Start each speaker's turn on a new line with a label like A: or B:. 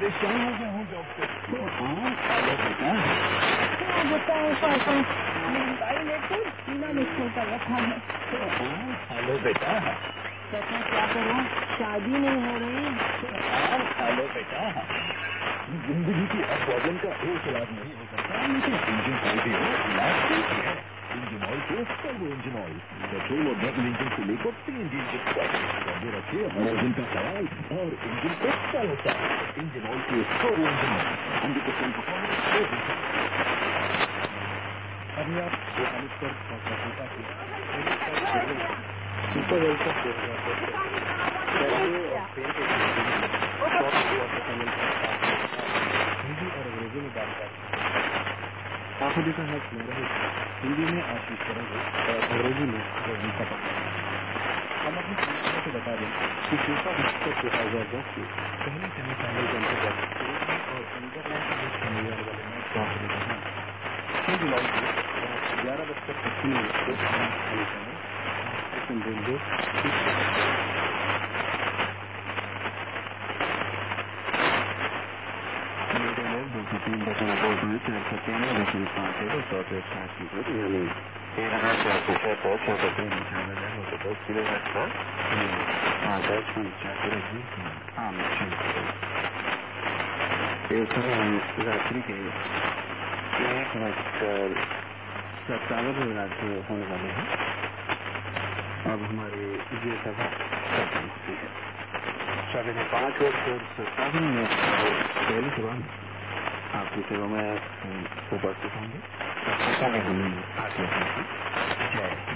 A: परेशान हो गया हूँ जॉब से। हेलो बेटा।
B: क्या बताएं पापा, महंगाई ने तो सीना मुश्किल कर रखा है।
A: हेलो बेटा।
B: कहते क्या करूँ, शादी नहीं हो रही।
A: हेलो बेटा। जिंदगी की हर प्रॉब्लम का एक इलाज नहीं हो सकता, लेकिन इंजन ऑयल भी हो, इलाज एक ही है। इंजन ऑयल के सर्वो इंजन ऑयल, पेट्रोल और डीजल इंजन से लेकर सीएनजी इंजन तक, याद रखिए हर इंजन का सवाल और इंजन को क्या होता है। इंजन ऑयल के सर्वो इंजन ऑयल 100% परफॉर्मेंस।
C: अभी आप जोहानिसबर्ग साउथ अफ्रीका के हिंदी और अंग्रेजी में बात करें। आपने देखा है हिंदी में आप इस करेंगे और अंग्रेजी में उनका पकड़ा। हम अपनी समस्या को बता दें कि फीफा विश्व कप 2010 के पहले सेमीफाइनल के अंतर्गत और इंग्लैंड के होने वाले मैच का आखिरी 6 जुलाई को 11:25 रात्रि के 1:57 होने वाले हैं। अब हमारी ये सभा होती है 5:57 पहली सभा आपकी सेवा में उपस्थित होंगे। हम आशा करते हैं। जय